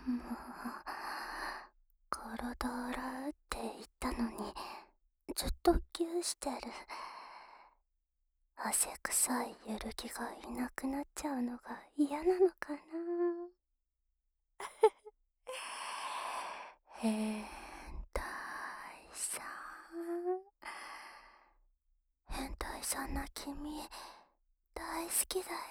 もう、体洗うって言ったのに、ずっとギューしてる。汗臭いゆる気がいなくなっちゃうのが嫌なのかな。変態さん。変態さんな君、大好きだよ。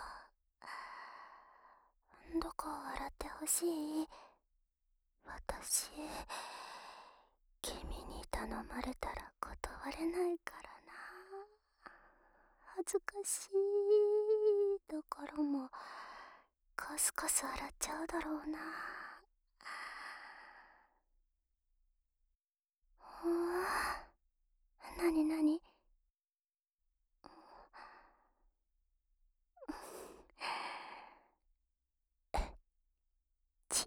どこを洗ってほしい？私、君に頼まれたら断れないからな。恥ずかしいところもカスカス洗っちゃうだろうな。うわ、なになに？ち、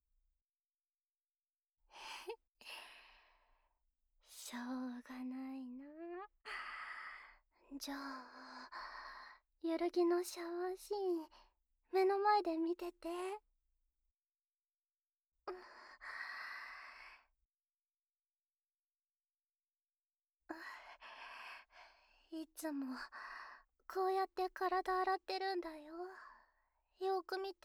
しょうがないな。じゃあ、ゆるぎのシャワーシーン、目の前で見てて。いつもこうやって体洗ってるんだよ。よーく見て。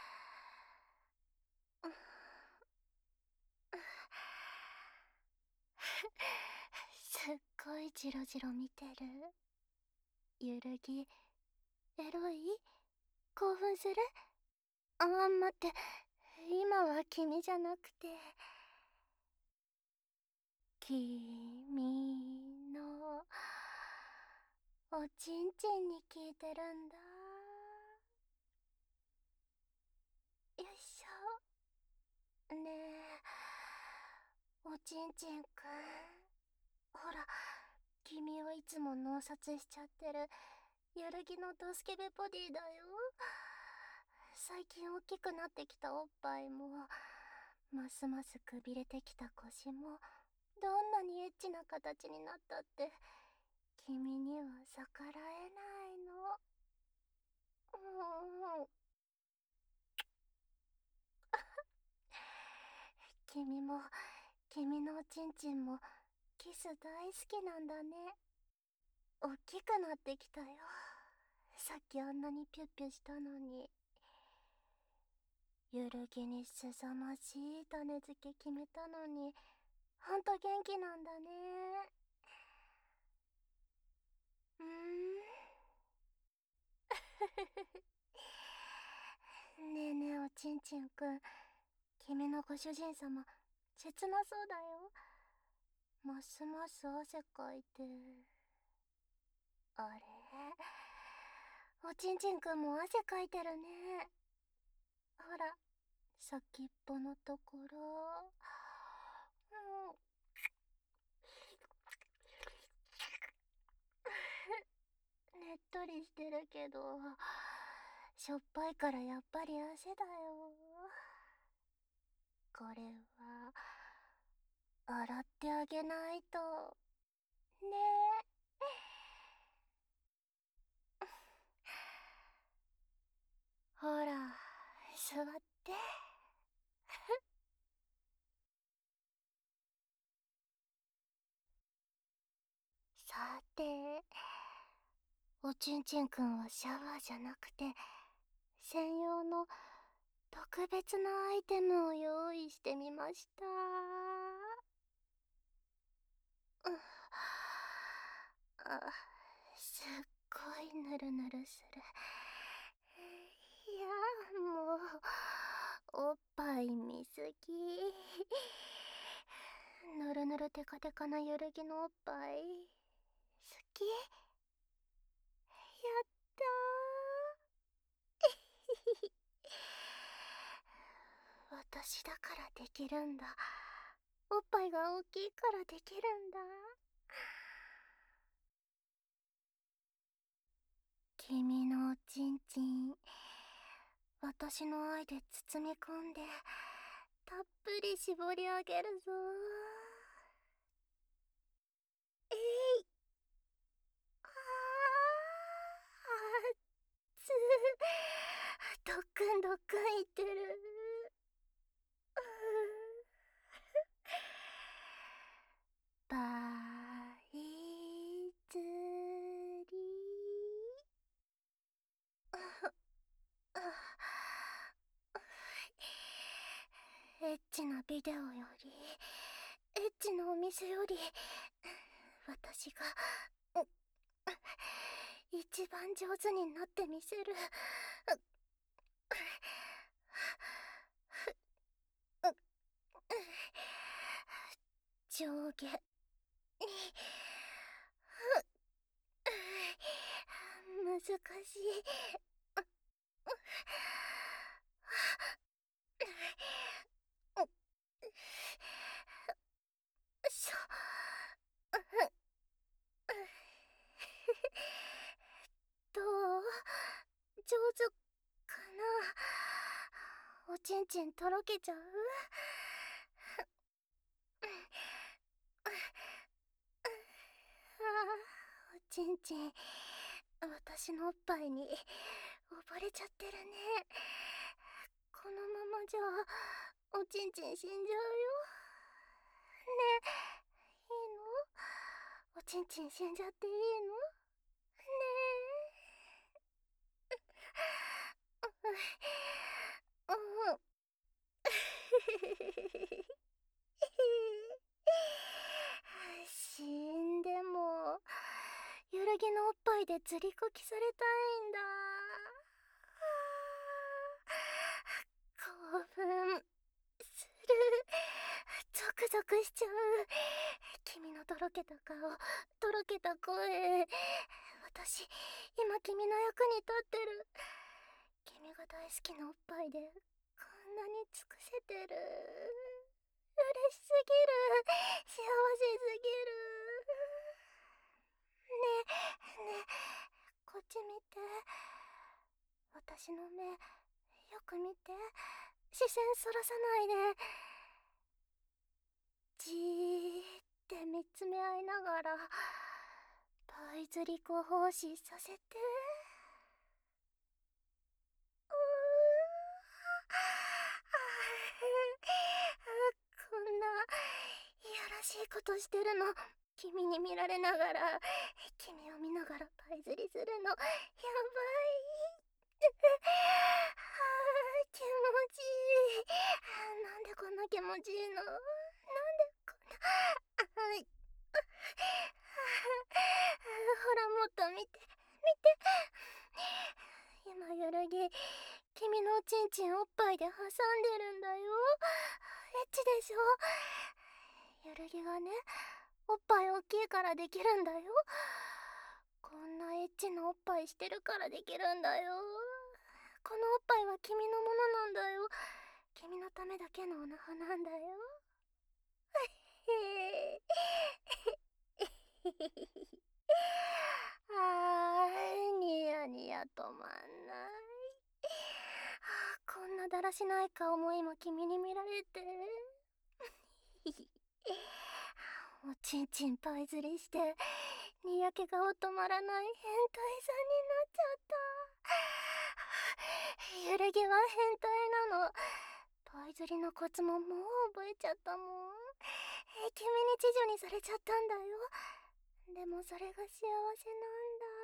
すっごいジロジロ見てる。ゆるぎ、エロい？興奮する？待って、今は君じゃなくて、君のおちんちんに聞いてるんだ。よいしょ。ねえ、おちんちんくん。ほら、君はいつも脳殺しちゃってるゆるぎのドスケベボディだよ。最近大きくなってきたおっぱいも、ますますくびれてきた腰も、どんなにエッチな形になったって君には逆らえないの。うん。君も君のおちんちんもキス大好きなんだね。大きくなってきたよ。さっきあんなにピュッピュしたのに。ゆるぎにすさまじい種付け決めたのに、ほんと元気なんだね。うーん。ねえねえおちんちんくん、君のご主人様切なそうだよ。ますます汗かいて。あれ、おちんちんくんも汗かいてるね。ほら、先っぽのところ。うん。ねっとりしてるけど、しょっぱいからやっぱり汗だよ。これは、洗ってあげないと。ねえ。ほら、座って。さて、おちんちんくんはシャワーじゃなくて、専用の特別なアイテムを用意してみました。あ、すっごいぬるぬるする。いや、もう、おっぱい見すぎ。ぬるぬるテカテカなゆるぎのおっぱい、好き？やったー。私だからできるんだ。おっぱいが大きいからできるんだ。君のおちんちん、私の愛で包み込んで、たっぷり絞り上げるぞ。えい、あー、つー、ドックンドックン言ってる。 チなビデオより、エッチなお店より、私が一番上手になってみせる。上下に難しい。しょどう？上手かな？おちんちんとろけちゃう？おちんちん、私のおっぱいに溺れちゃってるね。このままじゃおちんちん死んじゃうよ。ねえ、いいの？おちんちん死んじゃっていいの？ねえ。うん。死んでも揺らぎのおっぱいで釣りこきされたいんだ。興奮する。ゾクゾクしちゃう。君のとろけた顔、とろけた声。私今君の役に立ってる。君が大好きなおっぱいでこんなに尽くせてる。嬉しすぎる。幸せすぎる。ねえねえ、こっち見て。私の目よく見て。視線そらさないで。じーって見つめ合いながらパイ釣り子奉仕させて。こんないやらしいことしてるの君に見られながら、君を見ながらパイ釣りするのやばい。気持ちいい。なんでこんな気持ちいいの？なんでこんな。ほらもっと見て見て。今揺らぎ君のおちんちんおっぱいで挟んでるんだよ。エッチでしょ？揺らぎがね、おっぱい大きいからできるんだよ。こんなエッチなおっぱいしてるからできるんだよ。このおっぱいは君のものなんだよ。君のためだけのおなはなんだよ。ニヤニヤ止まんない。こんなだらしない顔も今君に見られて。おちんちんパイ釣りしてにやけ顔止まらない変態さんになっちゃった。揺らぎは変態なの。パイ釣りのコツももう覚えちゃったもん。君に知女にされちゃったんだよ。でもそれが幸せなんだ。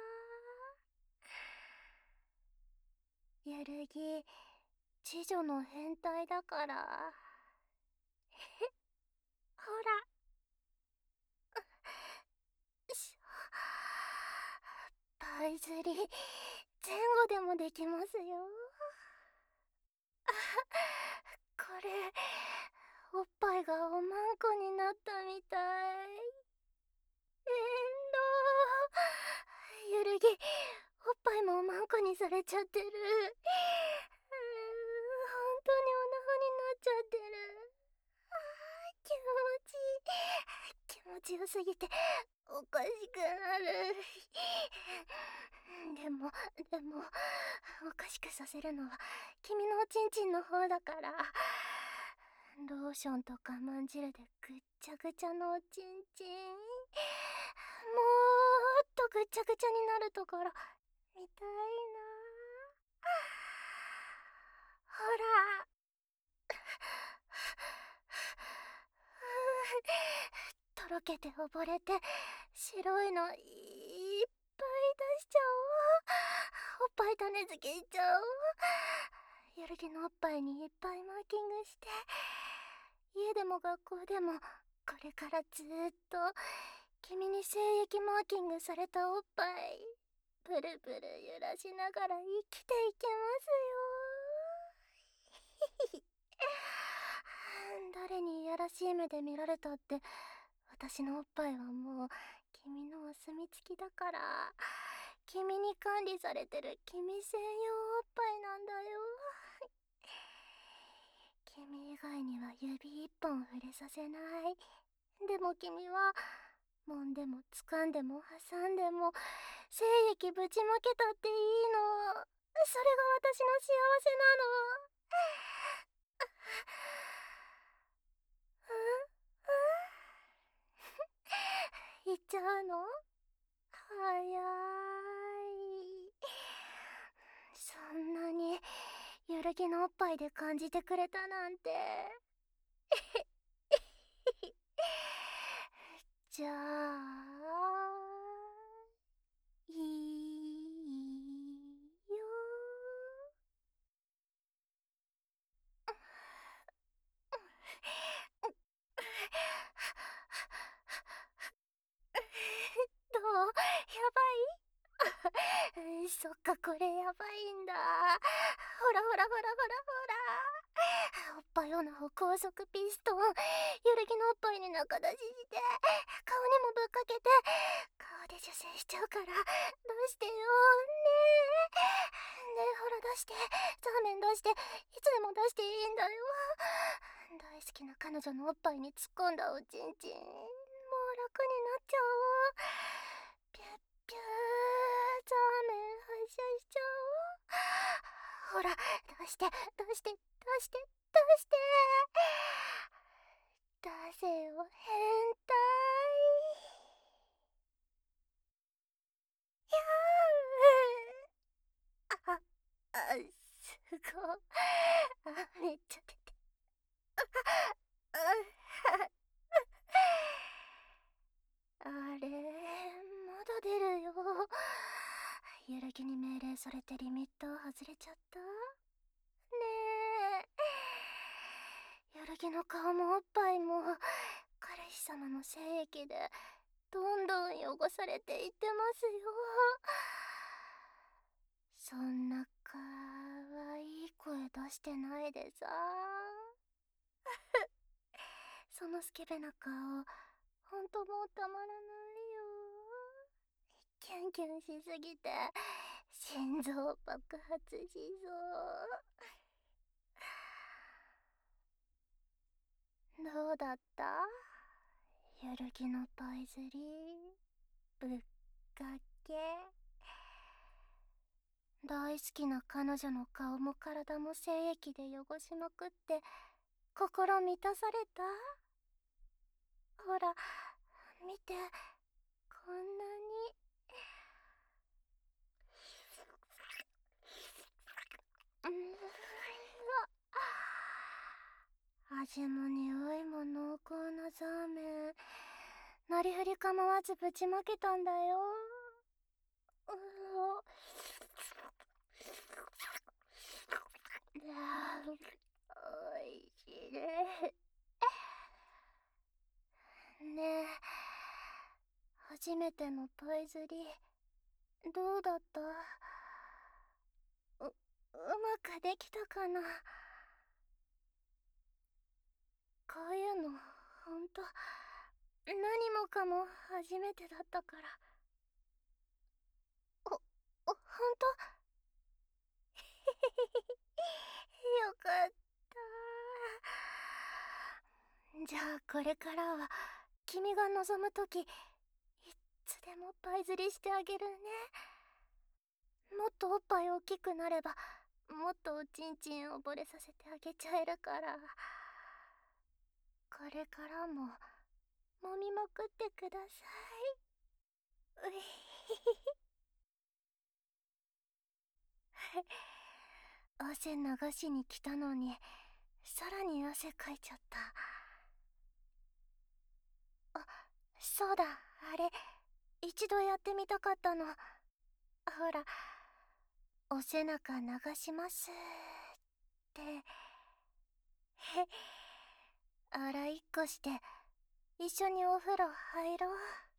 ゆるぎ、知女の変態だから。ほら。パイ釣り、前後でもできますよ。これ、おっぱいがおまんこになったみたい。ゆるぎ、おっぱいもおまんこにされちゃってる。本当におなほになっちゃってる。気持ちよすぎておかしくなる。でもおかしくさせるのは君のおちんちんの方だから。ローションとかまんじるでぐっちゃぐちゃのおちんちん、もっとぐっちゃぐちゃになるところ見たいな。ほら。とろけて溺れて白いのいっぱい出しちゃおう。おっぱい種付けしちゃおう。ゆるぎのおっぱいにいっぱいマーキングして家でも学校でもこれからずーっと君に精液マーキングされたおっぱいブルブル揺らしながら生きていけますよ。誰にいやらしい目で見られたって私のおっぱいはもう君のお墨付きだから、君に管理されてる君専用おっぱいなんだよ。君以外には指一本触れさせない。でも君は揉んでも掴んでも挟んでも精液ぶちまけたっていいの。それが私の幸せなの。行っちゃうの？早い。そんなに揺るぎのおっぱいで感じてくれたなんて。じゃあいいよ。どう？やばい？そっか、これやばいんだ。ほらほらほらほらほら。おっぱいオナを高速ピストン。揺るぎのおっぱいに中出しして、顔にもぶっかけて、顔で受精しちゃうから、出してよ。ねえ。ねえ、ほら出して。ザーメン出して。いつでも出していいんだよ。大好きな彼女のおっぱいに突っ込んだおちんちん。もう楽になっちゃおう。ピュッピュー、ザーメン発射しちゃおう。ほら、出して、出して、出して、出して。出せよ、変態。やー。すごい。めっちゃ出て。あれ、まだ出るよ。揺るぎに命令されてリミッター外れちゃった？ねえ。揺るぎの顔もおっぱいも彼氏様の精液でどんどん汚されていってますよ。そんなかわいい声出してないでさ。そのスケベな顔、ほんともうたまらないよ。キュンキュンしすぎて心臓爆発しそう。どうだった？揺るぎのパイズリーぶっかけ。大好きな彼女の顔も体も精液で汚しまくって心満たされた？ほら見て、こんなに。う味も匂いも濃厚なザーメン、なりふり構わずぶちまけたんだよ。おいしいね。ねえ、初めてのパイズリーどうだった？うまくできたかな？こういうのほんと何もかも初めてだったから。ほんと？よかった。じゃあこれからは君が望むときいつでもパイ釣りしてあげるね。もっとおっぱい大きくなればもっとおちんちん溺れさせてあげちゃえるから、これからも揉みまくってください。うひ汗流しに来たのにさらに汗かいちゃった。あ、そうだ、あれ一度やってみたかったの。ほら、お背中流しますって。 洗いっこして一緒にお風呂入ろう。